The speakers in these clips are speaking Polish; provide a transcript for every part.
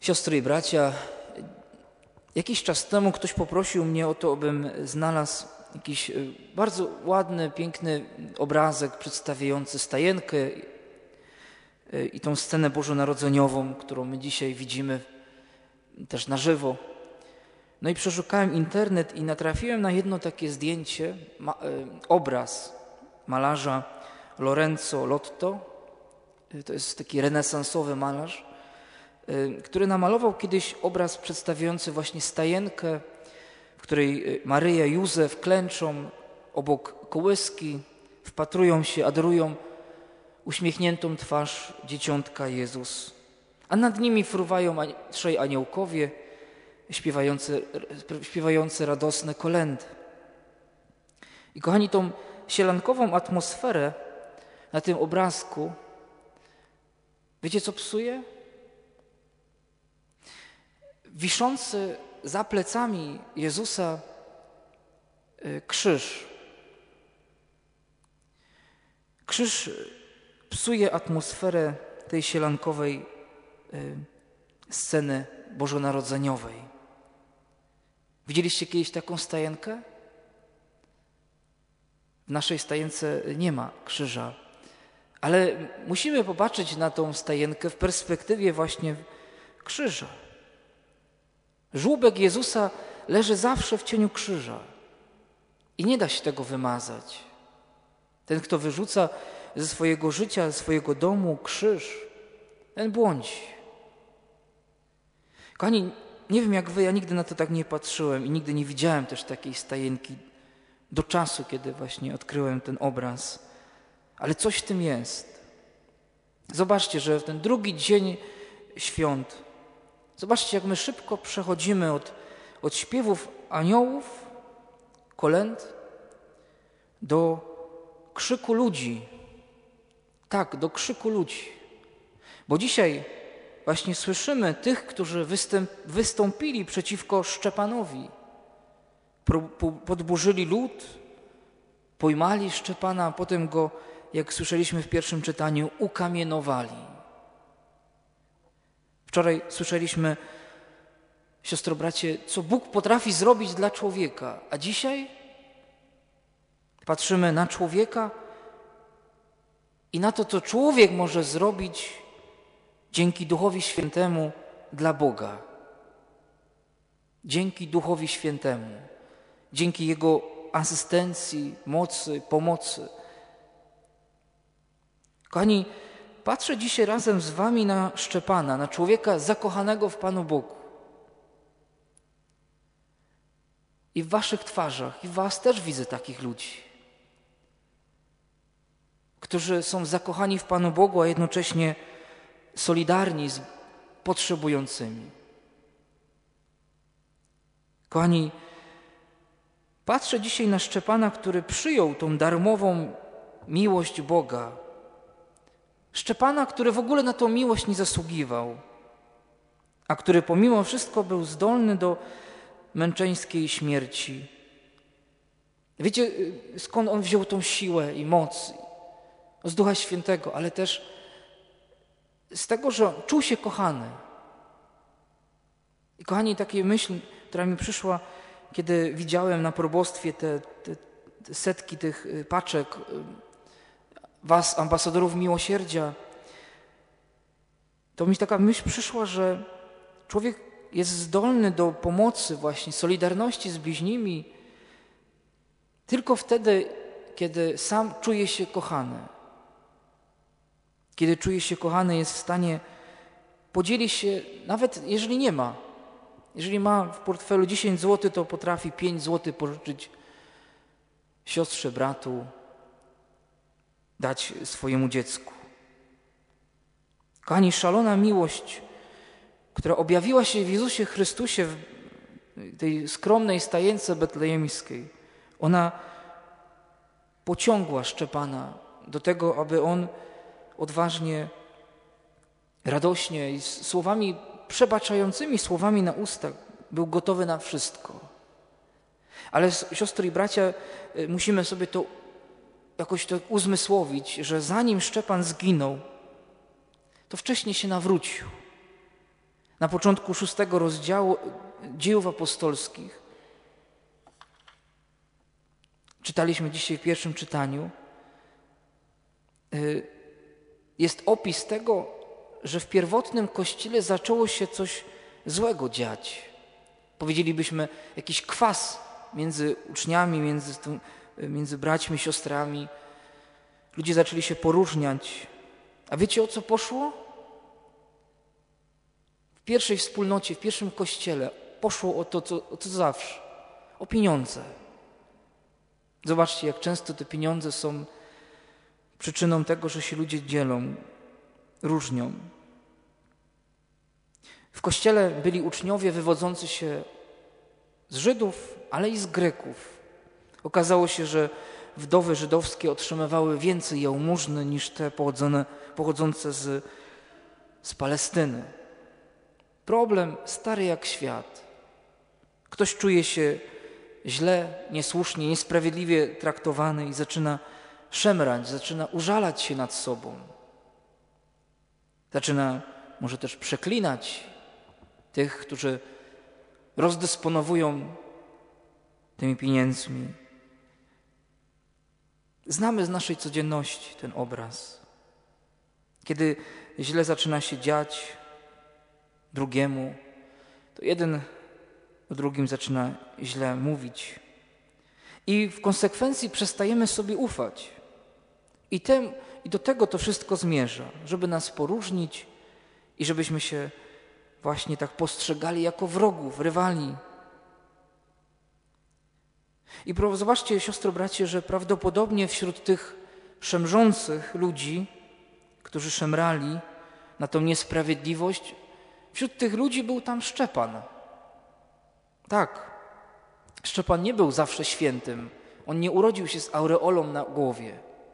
Siostry i bracia, jakiś czas temu ktoś poprosił mnie o to, abym znalazł jakiś bardzo ładny, piękny obrazek przedstawiający stajenkę i tą scenę bożonarodzeniową, którą my dzisiaj widzimy też na żywo. No i przeszukałem internet i natrafiłem na jedno takie zdjęcie, obraz malarza Lorenzo Lotto. To jest taki renesansowy malarz, który namalował kiedyś obraz przedstawiający właśnie stajenkę, w której Maryja i Józef klęczą obok kołyski, wpatrują się, adorują uśmiechniętą twarz dzieciątka Jezus. A nad nimi fruwają trzej aniołkowie śpiewający radosne kolędy. I kochani, tą sielankową atmosferę na tym obrazku, wiecie co psuje? Wiszący za plecami Jezusa krzyż. Krzyż psuje atmosferę tej sielankowej sceny bożonarodzeniowej. Widzieliście kiedyś taką stajenkę? W naszej stajence nie ma krzyża, ale musimy popatrzeć na tą stajenkę w perspektywie właśnie krzyża. Żłóbek Jezusa leży zawsze w cieniu krzyża i nie da się tego wymazać. Ten, kto wyrzuca ze swojego życia, ze swojego domu krzyż, ten błądzi. Kochani, nie wiem jak wy, ja nigdy na to tak nie patrzyłem i nigdy nie widziałem też takiej stajenki do czasu, kiedy właśnie odkryłem ten obraz. Ale coś w tym jest. Zobaczcie, że w ten drugi dzień świąt, zobaczcie, jak my szybko przechodzimy od śpiewów aniołów, kolęd, do krzyku ludzi. Tak, do krzyku ludzi. Bo dzisiaj właśnie słyszymy tych, którzy wystąpili przeciwko Szczepanowi. Podburzyli lud, pojmali Szczepana, a potem go, jak słyszeliśmy w pierwszym czytaniu, ukamienowali. Wczoraj słyszeliśmy, siostro, bracie, co Bóg potrafi zrobić dla człowieka, a dzisiaj patrzymy na człowieka i na to, co człowiek może zrobić dzięki Duchowi Świętemu dla Boga. Dzięki Duchowi Świętemu, dzięki Jego asystencji, mocy, pomocy. Kochani, patrzę dzisiaj razem z wami na Szczepana, na człowieka zakochanego w Panu Bogu. I w waszych twarzach, i w was też widzę takich ludzi, którzy są zakochani w Panu Bogu, a jednocześnie solidarni z potrzebującymi. Kochani, patrzę dzisiaj na Szczepana, który przyjął tą darmową miłość Boga. Szczepana, który w ogóle na tą miłość nie zasługiwał, a który pomimo wszystko był zdolny do męczeńskiej śmierci. Wiecie, skąd on wziął tą siłę i moc? Z Ducha Świętego, ale też z tego, że czuł się kochany. I kochani, takiej myśli, która mi przyszła, kiedy widziałem na probostwie te setki tych paczek was, ambasadorów miłosierdzia, to mi taka myśl przyszła, że człowiek jest zdolny do pomocy właśnie, solidarności z bliźnimi tylko wtedy, kiedy sam czuje się kochany. Kiedy czuje się kochany, jest w stanie podzielić się, nawet jeżeli nie ma. Jeżeli ma w portfelu 10 zł, to potrafi 5 zł pożyczyć siostrze, bratu, dać swojemu dziecku. Kochani, szalona miłość, która objawiła się w Jezusie Chrystusie, w tej skromnej stajence betlejemskiej, ona pociągła Szczepana do tego, aby on odważnie, radośnie i słowami przebaczającymi, słowami na ustach był gotowy na wszystko. Ale siostry i bracia, musimy sobie to jakoś to uzmysłowić, że zanim Szczepan zginął, to wcześniej się nawrócił. Na początku 6 rozdziału Dziejów Apostolskich czytaliśmy dzisiaj w pierwszym czytaniu, jest opis tego, że w pierwotnym Kościele zaczęło się coś złego dziać. Powiedzielibyśmy, jakiś kwas między uczniami, między braćmi, siostrami. Ludzie zaczęli się poróżniać. A wiecie, o co poszło? W pierwszej wspólnocie, w pierwszym Kościele poszło o to, co zawsze. O pieniądze. Zobaczcie, jak często te pieniądze są przyczyną tego, że się ludzie dzielą, różnią. W Kościele byli uczniowie wywodzący się z Żydów, ale i z Greków. Okazało się, że wdowy żydowskie otrzymywały więcej jałmużny niż te pochodzące z Palestyny. Problem stary jak świat. Ktoś czuje się źle, niesłusznie, niesprawiedliwie traktowany i zaczyna szemrać, zaczyna użalać się nad sobą. Zaczyna może też przeklinać tych, którzy rozdysponowują tymi pieniędzmi. Znamy z naszej codzienności ten obraz. Kiedy źle zaczyna się dziać drugiemu, to jeden o drugim zaczyna źle mówić. I w konsekwencji przestajemy sobie ufać. I do tego to wszystko zmierza, żeby nas poróżnić i żebyśmy się właśnie tak postrzegali jako wrogów, rywali. I zobaczcie, siostro, bracie, że prawdopodobnie wśród tych szemrzących ludzi, którzy szemrali na tą niesprawiedliwość, wśród tych ludzi był tam Szczepan. Tak, Szczepan nie był zawsze świętym. On nie urodził się z aureolą na głowie.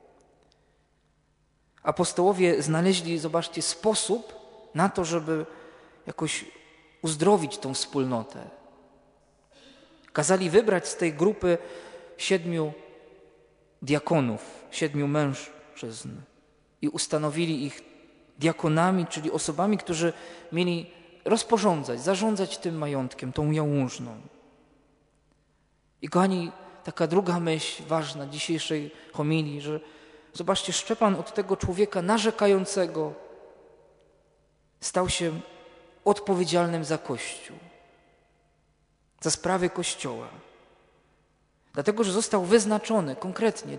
Apostołowie znaleźli, zobaczcie, sposób na to, żeby jakoś uzdrowić tą wspólnotę. Kazali wybrać z tej grupy 7 diakonów, 7 mężczyzn i ustanowili ich diakonami, czyli osobami, którzy mieli rozporządzać, zarządzać tym majątkiem, tą jałmużną. I kochani, taka druga myśl ważna dzisiejszej homilii, że zobaczcie, Szczepan od tego człowieka narzekającego stał się odpowiedzialnym za Kościół, za sprawy Kościoła. Dlatego, że został wyznaczony konkretnie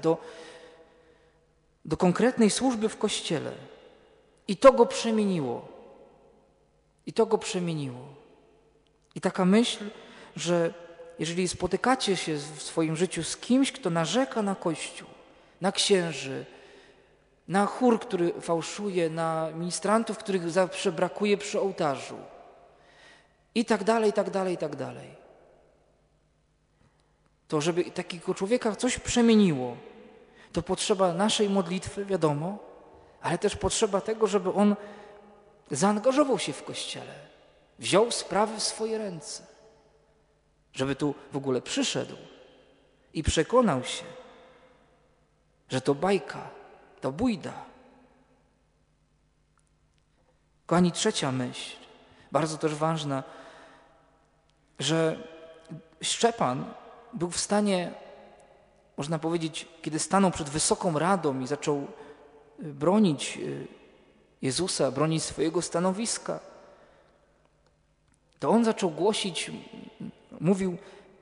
do konkretnej służby w Kościele. I to go przemieniło. I taka myśl, że jeżeli spotykacie się w swoim życiu z kimś, kto narzeka na Kościół, na księży, na chór, który fałszuje, na ministrantów, których zawsze brakuje przy ołtarzu i tak dalej, to żeby takiego człowieka coś przemieniło, to potrzeba naszej modlitwy, wiadomo, ale też potrzeba tego, żeby on zaangażował się w Kościele, wziął sprawy w swoje ręce, żeby tu w ogóle przyszedł i przekonał się, że to bajka, to bójda. Kochani, trzecia myśl, bardzo też ważna, że Szczepan był w stanie, można powiedzieć, kiedy stanął przed wysoką radą i zaczął bronić Jezusa, bronić swojego stanowiska, to on zaczął głosić, mówił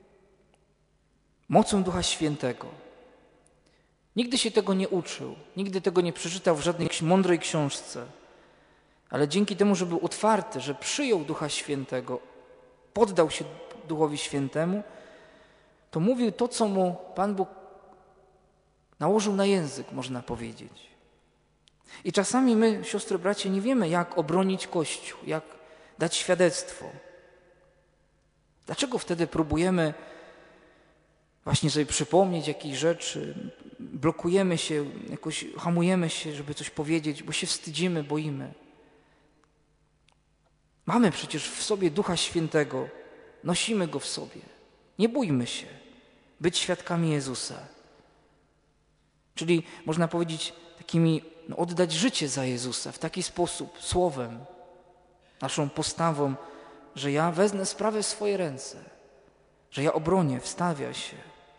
mocą Ducha Świętego. Nigdy się tego nie uczył, nigdy tego nie przeczytał w żadnej mądrej książce, ale dzięki temu, że był otwarty, że przyjął Ducha Świętego, poddał się Duchowi Świętemu, to mówił to, co mu Pan Bóg nałożył na język, można powiedzieć. I czasami my, siostry, bracie, nie wiemy, jak obronić Kościół, jak dać świadectwo. Dlaczego wtedy próbujemy właśnie sobie przypomnieć jakieś rzeczy, blokujemy się, jakoś hamujemy się, żeby coś powiedzieć, bo się wstydzimy, boimy. Mamy przecież w sobie Ducha Świętego, nosimy Go w sobie. Nie bójmy się być świadkami Jezusa. Czyli można powiedzieć oddać życie za Jezusa w taki sposób, słowem. naszą postawą, że ja wezmę sprawę w swoje ręce, że ja obronię, wstawia się.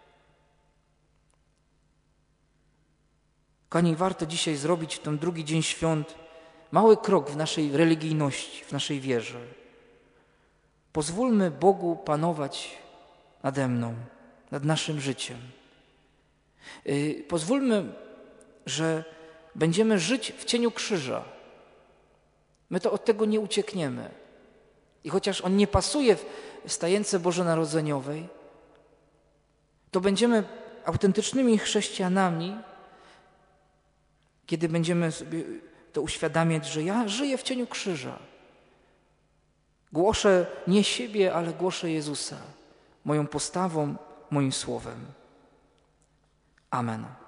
Kochani, warto dzisiaj zrobić w ten drugi dzień świąt mały krok w naszej religijności, w naszej wierze. Pozwólmy Bogu panować nade mną, nad naszym życiem. Pozwólmy, że będziemy żyć w cieniu krzyża. My to od tego nie uciekniemy. I chociaż on nie pasuje w stajence bożonarodzeniowej, to będziemy autentycznymi chrześcijanami, kiedy będziemy sobie to uświadamiać, że ja żyję w cieniu krzyża. Głoszę nie siebie, ale głoszę Jezusa, moją postawą, moim słowem. Amen.